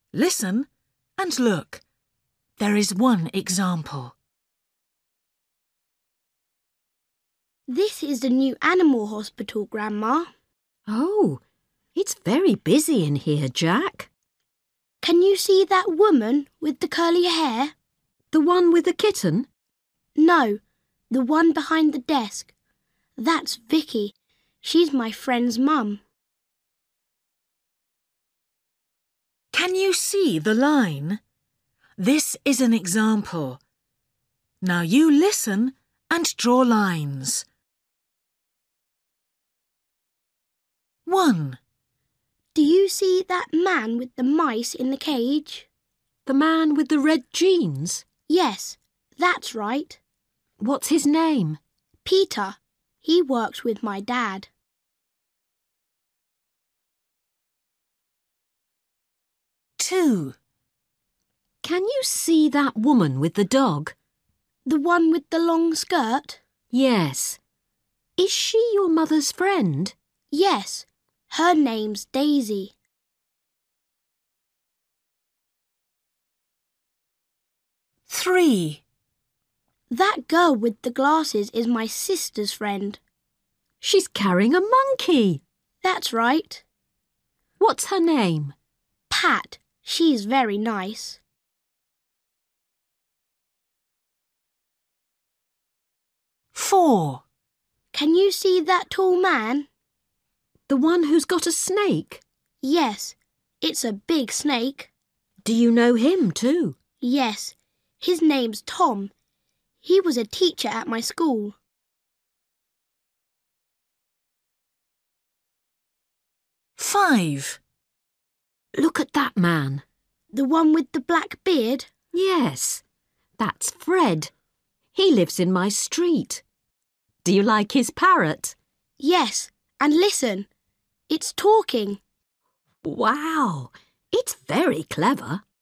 Listen and look. There is one example. This is the new animal hospital, Grandma. Oh, it's very busy in here, Jack. Can you see that woman with the curly hair? The one with the kitten? No, the one behind the desk. That's Vicky. She's my friend's mum. Can you see the line? This is an example. Now you listen and draw lines. 1. Do you see that man with the mice in the cage? The man with the red jeans? Yes, that's right. What's his name? Peter. He works with my dad. 2. Can you see that woman with the dog? The one with the long skirt? Yes. Is she your mother's friend? Yes, her name's Daisy. 3. That girl with the glasses is my sister's friend. She's carrying a monkey. That's right. What's her name? Pat. She's very nice. 4. Can you see that tall man? The one who's got a snake? Yes, it's a big snake. Do you know him too? Yes, his name's Tom. He was a teacher at my school. 5. Look at that man. The one with the black beard? Yes, that's Fred. He lives in my street. Do you like his parrot? Yes, and listen, it's talking. Wow, it's very clever.